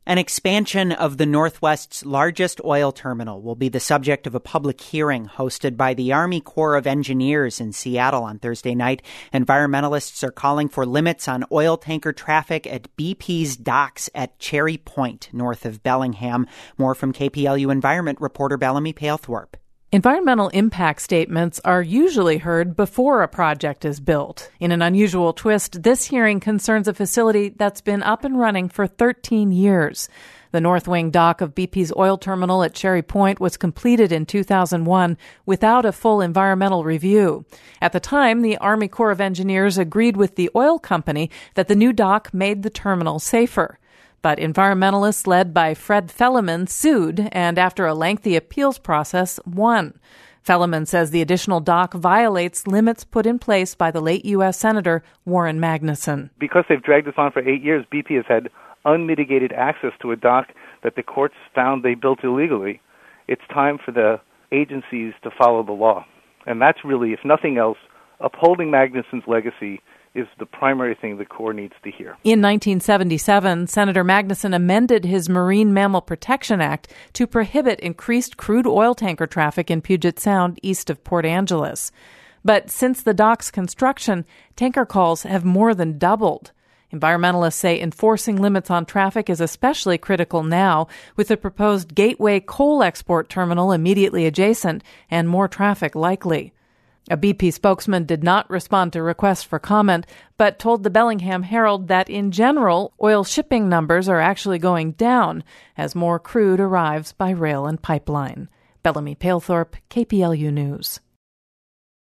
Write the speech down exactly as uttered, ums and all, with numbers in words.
An expansion of the Northwest's largest oil terminal will be the subject of a public hearing hosted by the Army Corps of Engineers in Seattle on Thursday night. Environmentalists are calling for limits on oil tanker traffic at B P's docks at Cherry Point, north of Bellingham. More from K P L U Environment reporter Bellamy Palethorpe. Environmental impact statements are usually heard before a project is built. In an unusual twist, this hearing concerns a facility that's been up and running for thirteen years. The North Wing dock of B P's oil terminal at Cherry Point was completed in two thousand one without a full environmental review. At the time, the Army Corps of Engineers agreed with the oil company that the new dock made the terminal safer. But environmentalists led by Fred Felleman sued and, after a lengthy appeals process, won. Felleman says the additional dock violates limits put in place by the late U S Senator Warren Magnuson. Because they've dragged this on for eight years, B P has had unmitigated access to a dock that the courts found they built illegally. It's time for the agencies to follow the law. And that's really, if nothing else, upholding Magnuson's legacy is the primary thing the Corps needs to hear. In nineteen seventy-seven, Senator Magnuson amended his Marine Mammal Protection Act to prohibit increased crude oil tanker traffic in Puget Sound east of Port Angeles. But since the dock's construction, tanker calls have more than doubled. Environmentalists say enforcing limits on traffic is especially critical now, with the proposed Gateway coal export terminal immediately adjacent and more traffic likely. A B P spokesman did not respond to requests for comment, but told the Bellingham Herald that in general, oil shipping numbers are actually going down as more crude arrives by rail and pipeline. Bellamy Palethorpe, K P L U News.